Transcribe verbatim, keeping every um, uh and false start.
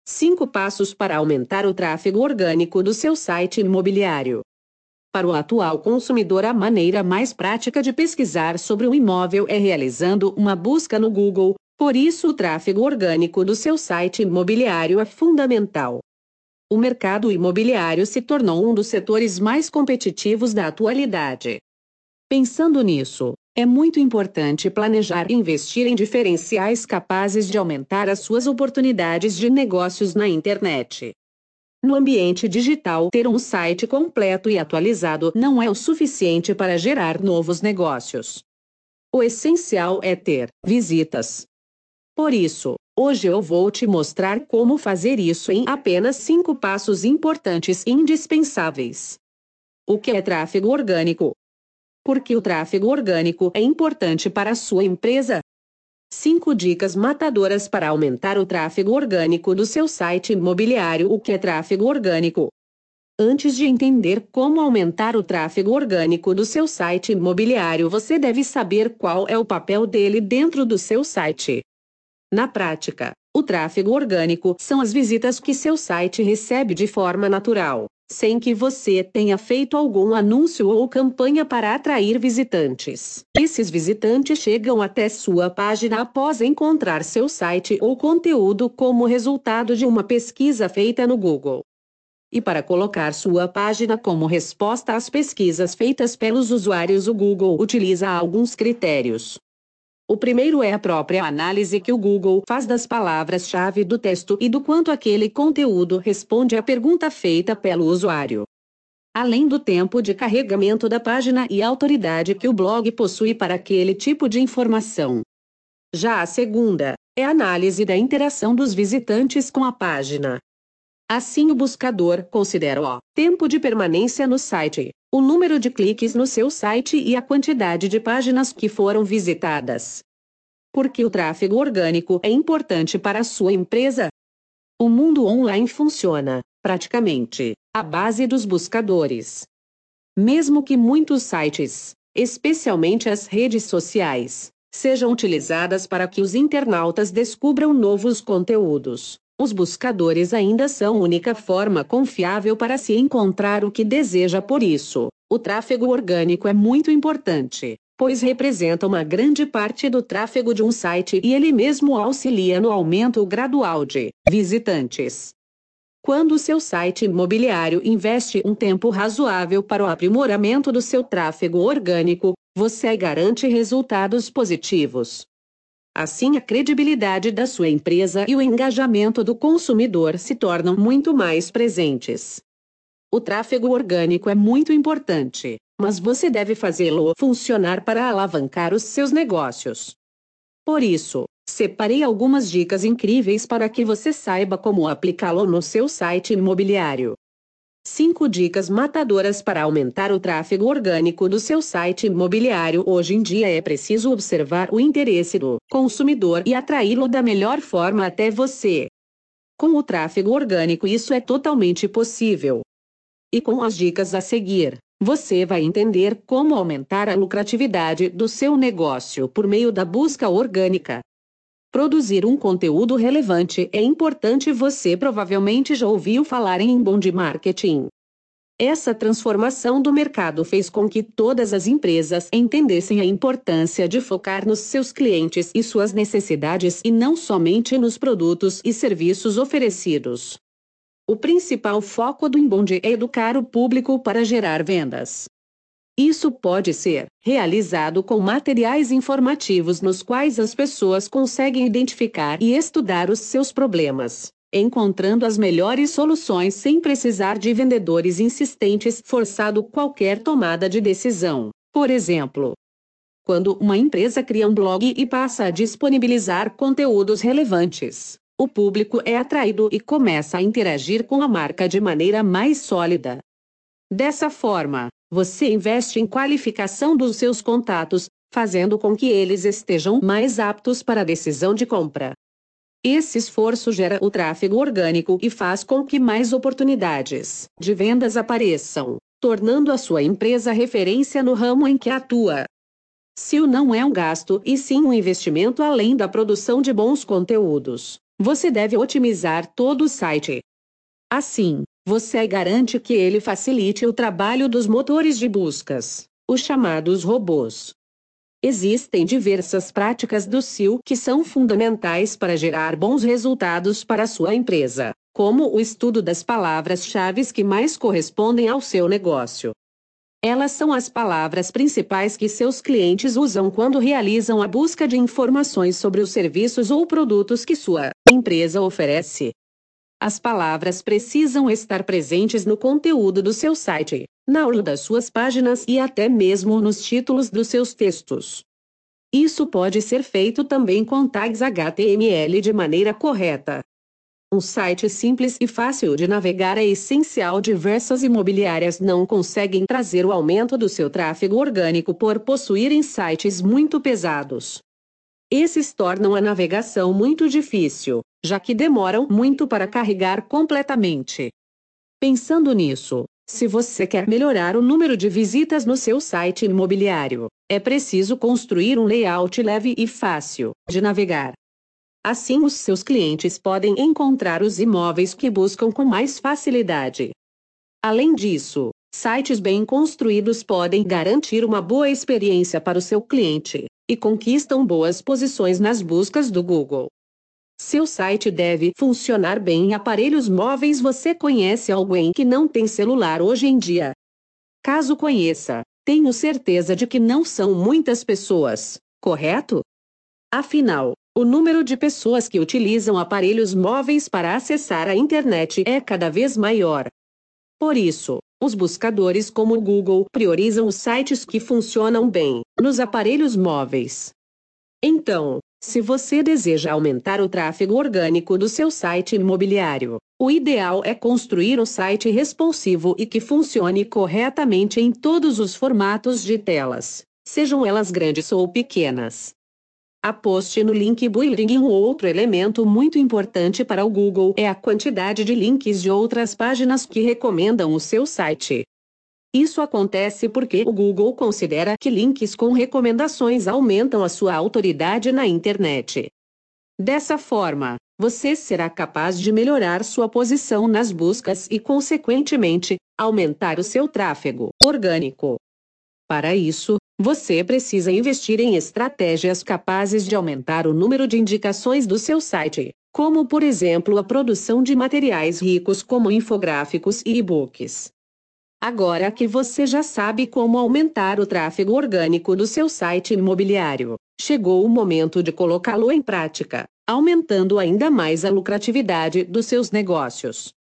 cinco passos para aumentar o tráfego orgânico do seu site imobiliário. Para o atual consumidor, a maneira mais prática de pesquisar sobre um imóvel é realizando uma busca no Google, por isso o tráfego orgânico do seu site imobiliário é fundamental. O mercado imobiliário se tornou um dos setores mais competitivos da atualidade. Pensando nisso, é muito importante planejar e investir em diferenciais capazes de aumentar as suas oportunidades de negócios na internet. No ambiente digital, ter um site completo e atualizado não é o suficiente para gerar novos negócios. O essencial é ter visitas. Por isso, hoje eu vou te mostrar como fazer isso em apenas cinco passos importantes e indispensáveis. O que é tráfego orgânico? Por que o tráfego orgânico é importante para a sua empresa? cinco dicas matadoras para aumentar o tráfego orgânico do seu site imobiliário. O que é tráfego orgânico? Antes de entender como aumentar o tráfego orgânico do seu site imobiliário, você deve saber qual é o papel dele dentro do seu site. Na prática, o tráfego orgânico são as visitas que seu site recebe de forma natural, sem que você tenha feito algum anúncio ou campanha para atrair visitantes. Esses visitantes chegam até sua página após encontrar seu site ou conteúdo como resultado de uma pesquisa feita no Google. E para colocar sua página como resposta às pesquisas feitas pelos usuários, o Google utiliza alguns critérios. O primeiro é a própria análise que o Google faz das palavras-chave do texto e do quanto aquele conteúdo responde à pergunta feita pelo usuário. Além do tempo de carregamento da página e a autoridade que o blog possui para aquele tipo de informação. Já a segunda é a análise da interação dos visitantes com a página. Assim, o buscador considera o tempo de permanência no site, o número de cliques no seu site e a quantidade de páginas que foram visitadas. Por que o tráfego orgânico é importante para a sua empresa? O mundo online funciona, praticamente, à base dos buscadores. Mesmo que muitos sites, especialmente as redes sociais, sejam utilizadas para que os internautas descubram novos conteúdos, os buscadores ainda são a única forma confiável para se encontrar o que deseja. Por isso, o tráfego orgânico é muito importante, pois representa uma grande parte do tráfego de um site e ele mesmo auxilia no aumento gradual de visitantes. Quando o seu site imobiliário investe um tempo razoável para o aprimoramento do seu tráfego orgânico, você garante resultados positivos. Assim, a credibilidade da sua empresa e o engajamento do consumidor se tornam muito mais presentes. O tráfego orgânico é muito importante, mas você deve fazê-lo funcionar para alavancar os seus negócios. Por isso, separei algumas dicas incríveis para que você saiba como aplicá-lo no seu site imobiliário. cinco dicas matadoras para aumentar o tráfego orgânico do seu site imobiliário. Hoje em dia é preciso observar o interesse do consumidor e atraí-lo da melhor forma até você. Com o tráfego orgânico isso é totalmente possível. E com as dicas a seguir, você vai entender como aumentar a lucratividade do seu negócio por meio da busca orgânica. Produzir um conteúdo relevante é importante. Você provavelmente já ouviu falar em inbound marketing. Essa transformação do mercado fez com que todas as empresas entendessem a importância de focar nos seus clientes e suas necessidades e não somente nos produtos e serviços oferecidos. O principal foco do inbound é educar o público para gerar vendas. Isso pode ser realizado com materiais informativos nos quais as pessoas conseguem identificar e estudar os seus problemas, encontrando as melhores soluções sem precisar de vendedores insistentes forçando qualquer tomada de decisão. Por exemplo, quando uma empresa cria um blog e passa a disponibilizar conteúdos relevantes, o público é atraído e começa a interagir com a marca de maneira mais sólida. Dessa forma, você investe em qualificação dos seus contatos, fazendo com que eles estejam mais aptos para a decisão de compra. Esse esforço gera o tráfego orgânico e faz com que mais oportunidades de vendas apareçam, tornando a sua empresa referência no ramo em que atua. S E O não é um gasto, e sim um investimento além da produção de bons conteúdos. você deve otimizar todo o site. Assim, você garante que ele facilite o trabalho dos motores de buscas, os chamados robôs. Existem diversas práticas do S E O que são fundamentais para gerar bons resultados para a sua empresa, como o estudo das palavras-chave que mais correspondem ao seu negócio. Elas são as palavras principais que seus clientes usam quando realizam a busca de informações sobre os serviços ou produtos que sua empresa oferece. As palavras precisam estar presentes no conteúdo do seu site, na U R L das suas páginas e até mesmo nos títulos dos seus textos. Isso pode ser feito também com tags H T M L de maneira correta. Um site simples e fácil de navegar é essencial. Diversas imobiliárias não conseguem trazer o aumento do seu tráfego orgânico por possuírem sites muito pesados. Esses tornam a navegação muito difícil, já que demoram muito para carregar completamente. Pensando nisso, se você quer melhorar o número de visitas no seu site imobiliário, é preciso construir um layout leve e fácil de navegar. Assim, os seus clientes podem encontrar os imóveis que buscam com mais facilidade. Além disso, sites bem construídos podem garantir uma boa experiência para o seu cliente e conquistam boas posições nas buscas do Google. Seu site deve funcionar bem em aparelhos móveis. Você conhece alguém que não tem celular hoje em dia? Caso conheça, tenho certeza de que não são muitas pessoas, correto? Afinal, o número de pessoas que utilizam aparelhos móveis para acessar a internet é cada vez maior. Por isso, os buscadores como o Google priorizam os sites que funcionam bem nos aparelhos móveis. Então, se você deseja aumentar o tráfego orgânico do seu site imobiliário, o ideal é construir um site responsivo e que funcione corretamente em todos os formatos de telas, sejam elas grandes ou pequenas. Aposte no link building. Um outro elemento muito importante para o Google é a quantidade de links de outras páginas que recomendam o seu site. Isso acontece porque o Google considera que links com recomendações aumentam a sua autoridade na internet. Dessa forma, você será capaz de melhorar sua posição nas buscas e, consequentemente, aumentar o seu tráfego orgânico. Para isso, você precisa investir em estratégias capazes de aumentar o número de indicações do seu site, como, por exemplo, a produção de materiais ricos como infográficos e e-books. Agora que você já sabe como aumentar o tráfego orgânico do seu site imobiliário, chegou o momento de colocá-lo em prática, aumentando ainda mais a lucratividade dos seus negócios.